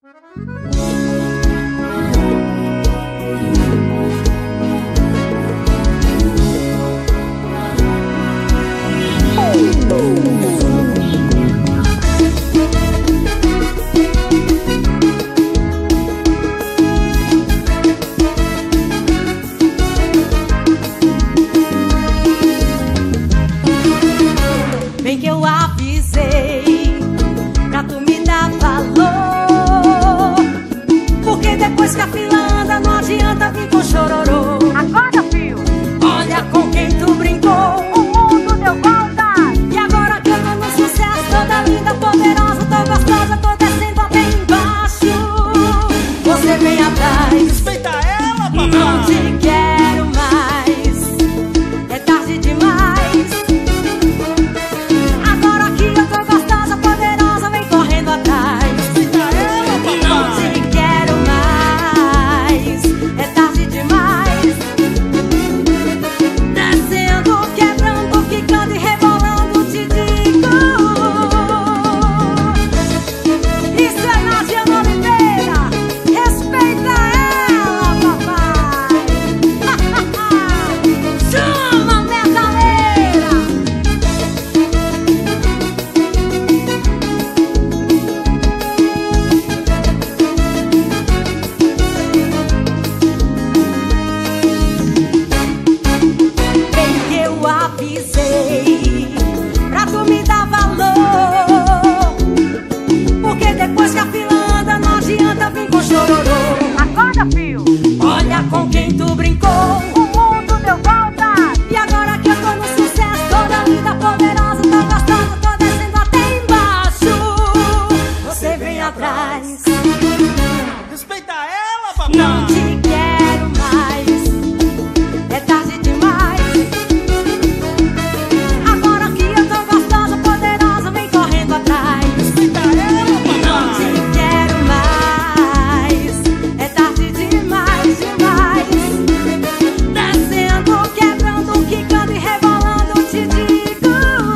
Bem que eu avisei pra tu me dar valor, porque depois que a fila anda não adianta vir com chororô. Acorda, fio! Olha com quem tu brincou, O mundo deu volta! e agora que eu tô no sucesso, toda linda, poderosa, tô gostosa, tô descendo até embaixo. Você vem atrás, Respeita ela, papai! não te quero mais, é tarde demais. Agora que eu tô gostosa, poderosa, vem correndo atrás. Respeita ela, Não papai! te quero mais, é tarde demais. Descendo, quebrando, quicando e rebolando, te digo. Isso é Nadiana Oliveira, respeita ela, papai. Chama, metaleira. Bem que eu avisei pra tu me dar valor, porque depois que a fila anda não adianta vir com chororô. Acorda, fio! Olha com quem tu brincou, O mundo deu volta! e agora que eu tô no sucesso, toda linda, poderosa, tô gostosa, tô descendo até embaixo. Você vem atrás, Respeita ela, papai! não te quero mais, é tarde demais. Agora que eu tô gostosa, poderosa, vem correndo atrás. Respeita ela, Não papai! te quero mais, é tarde demais, demais. Descendo, quebrando, quicando e rebolando, te digo.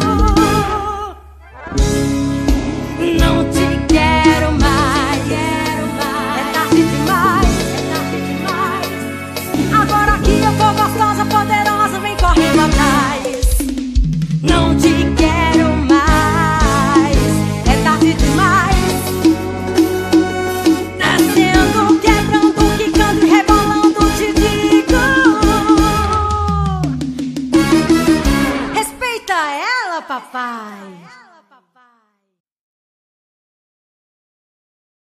Não te quero mais, é tarde demais, Agora que eu tô gostosa, poderosa, vem correndo atrás. Não te quero mais, é tarde demais. Descendo, quebrando, quicando e rebolando, te digo. Respeita ela, papai.